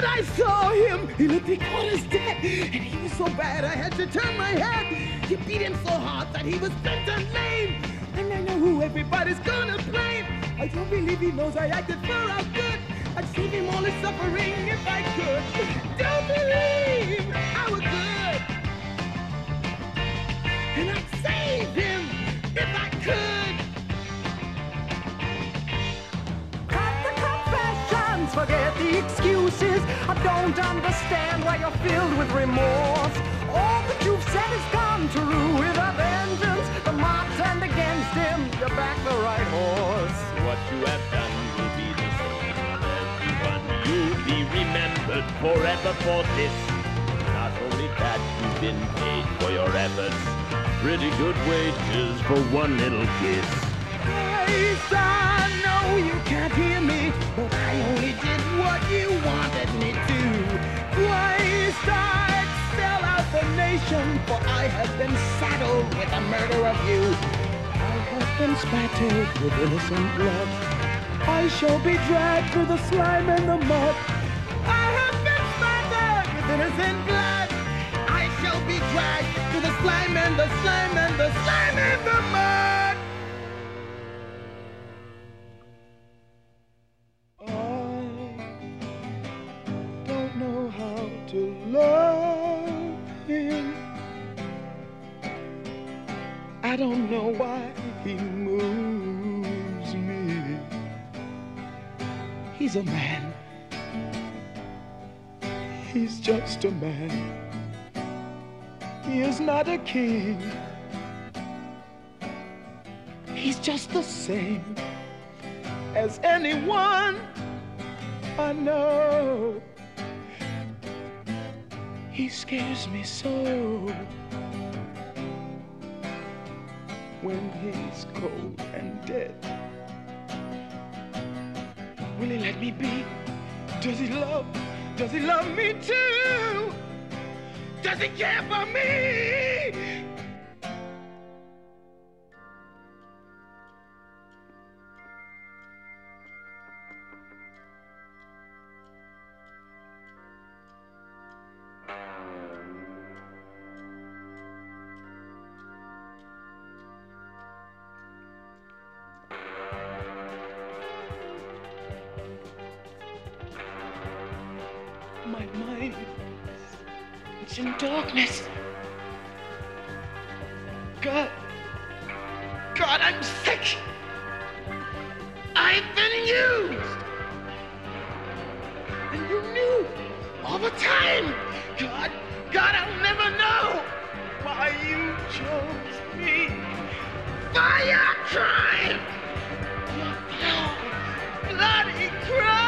God, I saw him. He looked, he caught his death. And he was so bad, I had to turn my head. He beat him so hard that he was bent and lame. And I know who everybody's gonna blame. I don't believe he knows I acted for our good. I'd save him all his suffering if I could. Don't believe I was good. And I'd save him if I could. Cut the confessions, forget the excuses. I don't understand why you're filled with remorse. All that you've said has come true with a vengeance. The mob turned against him, you backed the right horse. What you have done will be the same for everyone. You'll be remembered forever for this. Not only that, you've been paid for your efforts. Pretty good wages for one little kiss. Christ, I know you can't hear me, but I only did what you wanted me to. Christ, I'd sell out the nation, for I have been saddled with the murder of you. I have been spattered with innocent blood. I shall be dragged through the slime and the mud. I have been spattered with innocent blood. I shall be dragged through the slime and the slime and the slime and the mud. I don't know how to love him. I don't know why he moves me. He's a man. He's just a man. He is not a king. He's just the same as anyone I know. He scares me so when he's cold and dead. Will he let me be? Does he love me too? Does he care for me? My mind is in darkness. God, I'm sick. I've been used. And you knew all the time. God, I'll never know why you chose me. For your crime. Your bloody crime.